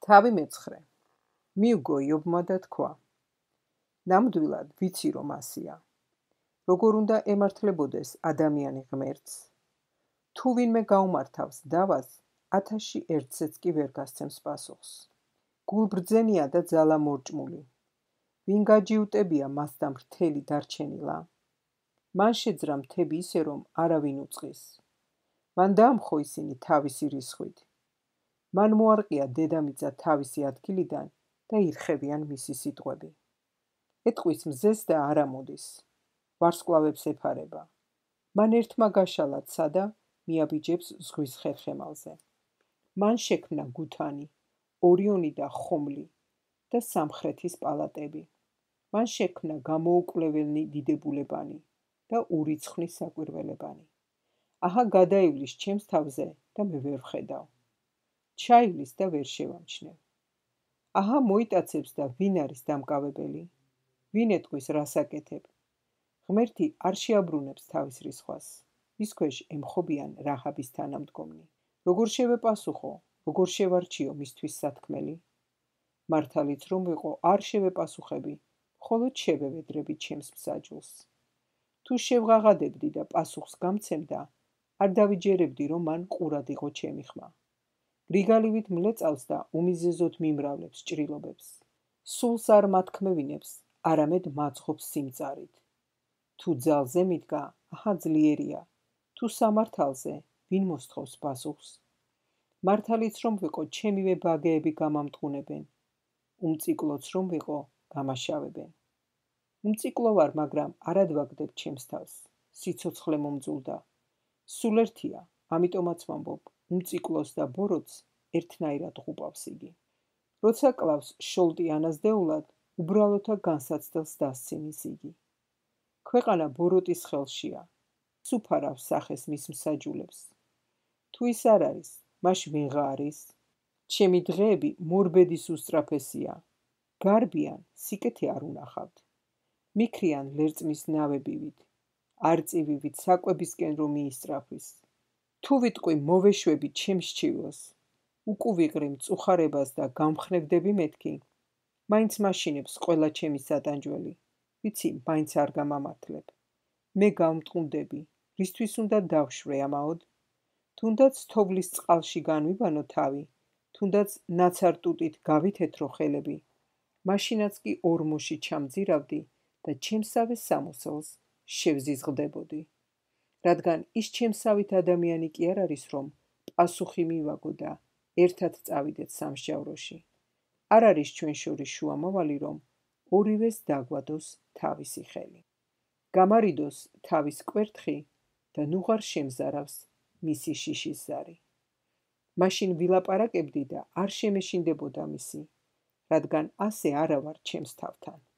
თავი მეცხრე. მიუგო იობმა და თქვა: ნამდვილად ვიცი, რომ ასია. როგორ უნდა ემართლებოდეს ადამიანი ღმერთს? თუ ვინმე გაუმართავს დავას, 1000-ში ერთზეც კი ვერ გასცემს პასუხს. გულბრძენია და ძალა მორჭმული. ვინ გაჯიუტებია მასთან მთელი დარჩენილა? მან შეძრა მთები ისე, რომ არავინ უწყის. მან დაამხო ისინი თავისი რისხვით. მან მოარყია დედამიწა თავისი ადგილიდან და ირხევიან მისი სიტყვები. ეტყვის მზეს და არ ამოდის. ვარსკვლავებს ეფარება. მან ერთმა გაშალა ცა და მიაბიჯებს ზღვის ხერხემალზე. მან შექმნა გუთანი, ორიონი და ხომლი და სამხრეთის პალატები. მან შექმნა გამოუკვლეველი დიდებულებანი და ურიცხვი საკვირველებანი. აჰა გადაივლის ჩემს თავზე და მე ვერ ვხედავ. ჩაივლის და ვერ შევამჩნევ. აჰა მოიტაცებს და ვინ არის დამკავებელი? ვინ ეტყვის რას აკეთებ? ღმერთი არ შეაბრუნებს თავის რისხვას. მის ქვეშ ემხობიან რაჰაბის თანამდგომნი. როგორ შევეპასუხო, როგორ შევარჩიო მისთვის სათქმელი? მართალიც რომ ვიყო, არ შევეპასუხები, მხოლოდ შევევედრები ჩემს მსაჯულს. თუ შევღაღადებდი და პასუხს გამცემდა, არ დავიჯერებდი, რომ მან ყურად იყო ჩემი ხმა. გრიგალივით მლეწავს და უმიზეზოდ მიმრავლებს ჭრილობებს. სულს არ მათქმევინებს, არამედ მაძღობს სიმწარით. თუ ძალზე მიდგა, აჰა ძლიერია. თუ სამართალზე, ვინ მოსთხოვს პასუხს? მართალიც რომ ვიყო, ჩემივე ბაგეები გამამტყუნებენ. უმწიკლოც რომ ვიყო, გამაშავებენ. უმწიკლო ვარ, მაგრამ არ ადვაგდებ ჩემს თავს. სიცოცხლე მომძულდა. სულ ერთია, ამიტომაც ვამბობ, უმწიკლოს და ბოროტს ერთნაირად ღუპავს იგი. როცა კლავს შოლტი ანაზდეულად, უბრალოთა განსაცდელს დასცინის იგი. ქვეყანა ბოროტის ხელშია. სუფარავს სახეს მის მსაჯულებს. თუ ის არ არის, მაშ ვინღა არის? ჩემი დღეები მორბედის უსწრაფესია. გარბიან, სიკეთე არ უნახავთ. მიქრიან ლერწმის ნავებივით, არწივივით საკვებისკენ რომ მიისწრაფვის. თუ ვიტყვი მოვეშვები ჩემს ჩივლს, უკუვიღრი მწუხარებას და გამხნევდები მეთქი, მაინც მაშინებს ყველა ჩემი სატანჯველი, ვიცი, მაინც არ გამამართლებ. მე გავმტყუნდები, რისთვის უნდა დავშვე ამაოდ? თუნდაც თოვლის წყალში განვიბანო თავი, თუნდაც ნაცარ ტუტით გავითეთრო ხელები, მაშინაც კი ორმოში ჩამძირავდი და ჩემსავე სამოსელს შევზიზღდებოდი. რადგან ის ჩემსავით ადამიანი კი არ არის, რომ პასუხი მივაგო და ერთად წავიდეთ სამსჯავროში. არ არის ჩვენ შორის შუამავალი, რომ ორივეს დაგვადოს თავისი ხელი. გამარიდოს თავის კვერთხი და ნუღარ შემზარავს მისი შიშის ზარი. მაშინ ვილაპარაკებდი და არ შემეშინდებოდა მისი, რადგან ასე არა ვარ ჩემს თავთან.